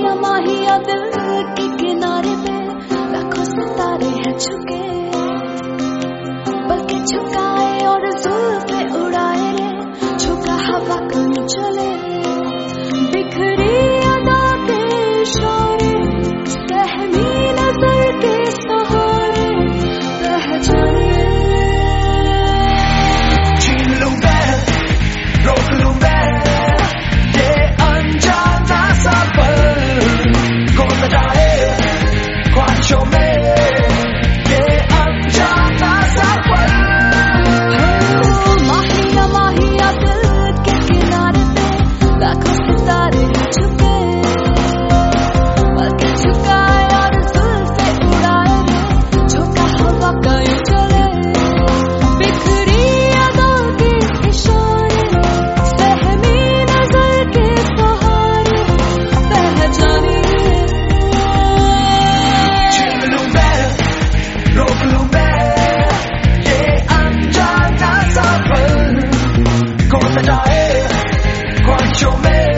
माहिया दिल के किनारे पे लाखों सितारे हैं छुके, बल्कि झुकाए और जुल्फे उड़ाए रे, झुका हवा कहीं चले, बिखरी अदा के इशारे, सहमी नजर के सहारे रह जाने। छीन लूं मैं, रोक लूं मैं, ये अनजाना सफर, कौन सजाए ख्वाहिशों में ये अनजाना सफर। माहिया माहिया दिल के किनारे पे लाखों सितारे हैं छुपे, बल्कि झुकाए और जुल्फे उड़ाए रे, झुका हवा कहीं चले, बिखरी अदा के इशारे, सहमी नजर के सहारे बह जाने। छीन लूं मैं, रोक लूं मैं, ये अनजाना सफर, कौन सजाए ख्वाहिशों में